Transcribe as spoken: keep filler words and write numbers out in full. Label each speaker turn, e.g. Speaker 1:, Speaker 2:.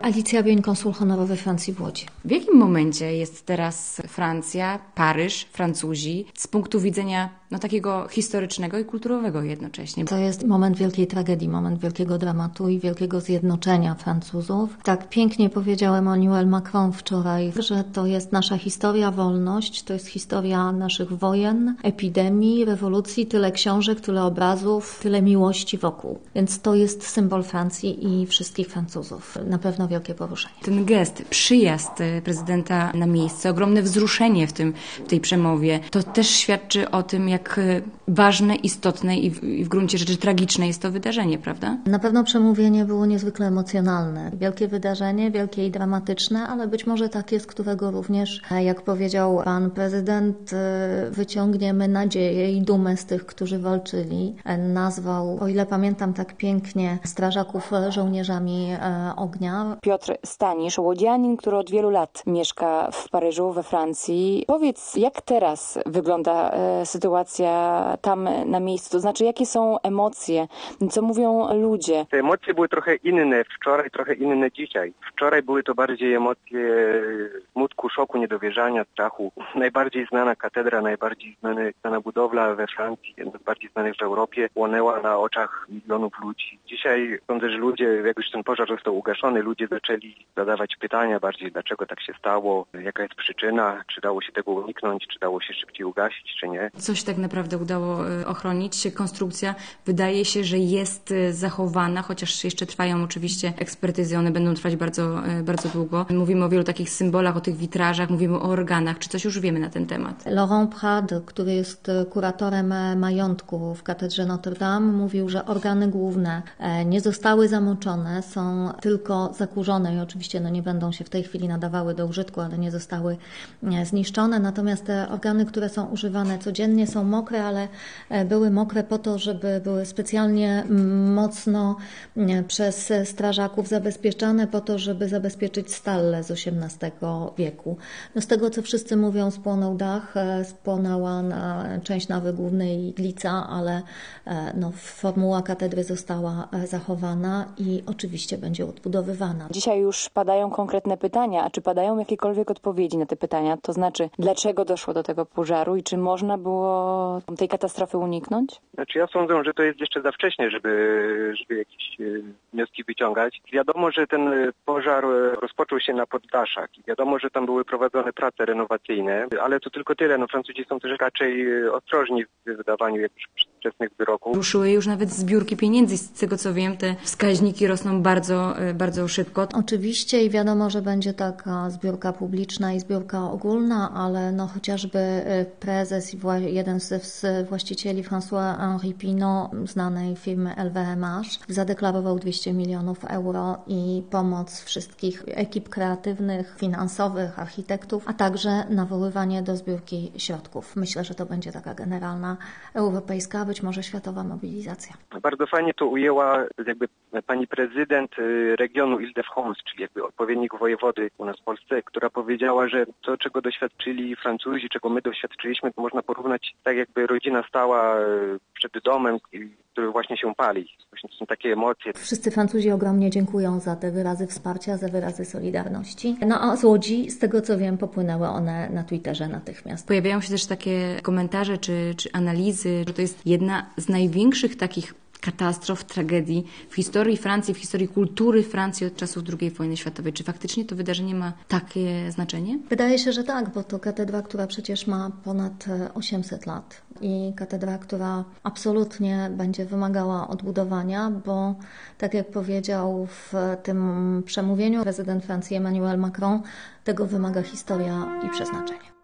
Speaker 1: Alicja Bień, konsul honorowy Francji w Łodzi.
Speaker 2: W jakim momencie jest teraz Francja, Paryż, Francuzi z punktu widzenia no, takiego historycznego i kulturowego jednocześnie?
Speaker 1: To jest moment wielkiej tragedii, moment wielkiego dramatu i wielkiego zjednoczenia Francuzów. Tak pięknie powiedział Emmanuel Macron wczoraj, że to jest nasza historia, wolność, to jest historia naszych wojen, epidemii, rewolucji, tyle książek, tyle obrazów, tyle miłości wokół. Więc to jest symbol Francji i wszystkich Francuzów. Na pewno wielkie poruszenie.
Speaker 2: Ten gest, przyjazd prezydenta na miejsce, ogromne wzruszenie w tym, w tej przemowie, to też świadczy o tym, jak ważne, istotne i w, i w gruncie rzeczy tragiczne jest to wydarzenie, prawda?
Speaker 1: Na pewno przemówienie było niezwykle emocjonalne. Wielkie wydarzenie, wielkie i dramatyczne, ale być może takie, z którego również, jak powiedział pan prezydent, wyciągniemy nadzieję i dumę z tych, którzy walczyli. Nazwał, o ile pamiętam tak pięknie, strażaków żołnierzami ognia.
Speaker 2: Piotr Stanisz, łodzianin, który od wielu lat mieszka w Paryżu, we Francji. Powiedz, jak teraz wygląda e, sytuacja tam na miejscu? To znaczy, jakie są emocje? Co mówią ludzie?
Speaker 3: Te emocje były trochę inne wczoraj, trochę inne dzisiaj. Wczoraj były to bardziej emocje smutku, szoku, niedowierzania, strachu. Najbardziej znana katedra, najbardziej znany, znana budowla we Francji, jedna z bardziej znanych w Europie, płonęła na oczach milionów ludzi. Dzisiaj sądzę, że ludzie, jak już ten pożar został ugaszony, ludzie zaczęli zadawać pytania bardziej, dlaczego tak się stało, jaka jest przyczyna, czy dało się tego uniknąć, czy dało się szybciej ugasić, czy nie.
Speaker 2: Coś tak naprawdę udało ochronić. Konstrukcja wydaje się, że jest zachowana, chociaż jeszcze trwają oczywiście ekspertyzy, one będą trwać bardzo, bardzo długo. Mówimy o wielu takich symbolach, o tych witrażach, mówimy o organach. Czy coś już wiemy na ten temat?
Speaker 1: Laurent Prade, który jest kuratorem majątku w katedrze Notre Dame, mówił, że organy główne nie zostały zamoczone, są tylko zakurzone i oczywiście no, nie będą się w tej chwili nadawały do użytku, ale nie zostały zniszczone. Natomiast te organy, które są używane codziennie, są mokre, ale były mokre po to, żeby były specjalnie mocno przez strażaków zabezpieczane, po to, żeby zabezpieczyć stallę z osiemnastego wieku. No, z tego, co wszyscy mówią, spłonął dach, spłonęła część nawy głównej i iglica, ale no, formuła katedry została zachowana i oczywiście będzie odbudowywana.
Speaker 2: Dzisiaj już padają konkretne pytania, a czy padają jakiekolwiek odpowiedzi na te pytania? To znaczy, dlaczego doszło do tego pożaru i czy można było tej katastrofy uniknąć?
Speaker 3: Znaczy ja sądzę, że to jest jeszcze za wcześnie, żeby, żeby jakieś wnioski wyciągać. Wiadomo, że ten pożar rozpoczął się na poddaszach i wiadomo, że tam były prowadzone prace renowacyjne, ale to tylko tyle. No, Francuzi są też raczej ostrożni w wydawaniu jakichś przedwczesnych wyroków.
Speaker 2: Ruszyły już nawet zbiórki pieniędzy. Z tego co wiem, te wskaźniki rosną bardzo, bardzo szybko.
Speaker 1: Oczywiście i wiadomo, że będzie taka zbiórka publiczna i zbiórka ogólna, ale no chociażby prezes i jeden z właścicieli François-Henri Pinault, znanej firmy L W M H, zadeklarował dwieście milionów euro i pomoc wszystkich ekip kreatywnych, finansowych, architektów, a także nawoływanie do zbiórki środków. Myślę, że to będzie taka generalna europejska, być może światowa mobilizacja.
Speaker 3: Bardzo fajnie to ujęła jakby pani prezydent regionu Ile-de-France, czyli jakby odpowiednik wojewody u nas w Polsce, która powiedziała, że to, czego doświadczyli Francuzi, czego my doświadczyliśmy, to można porównać tak, jakby rodzina stała przed domem, który właśnie się pali. Właśnie to są takie emocje.
Speaker 1: Wszyscy Francuzi ogromnie dziękują za te wyrazy wsparcia, za wyrazy solidarności. No a z Łodzi, z tego co wiem, popłynęły one na Twitterze natychmiast.
Speaker 2: Pojawiają się też takie komentarze czy, czy analizy, że to jest jedna z największych takich katastrof, tragedii w historii Francji, w historii kultury Francji od czasów drugiej wojny światowej. Czy faktycznie to wydarzenie ma takie znaczenie?
Speaker 1: Wydaje się, że tak, bo to katedra, która przecież ma ponad osiemset lat i katedra, która absolutnie będzie wymagała odbudowania, bo tak jak powiedział w tym przemówieniu prezydent Francji Emmanuel Macron, tego wymaga historia i przeznaczenie.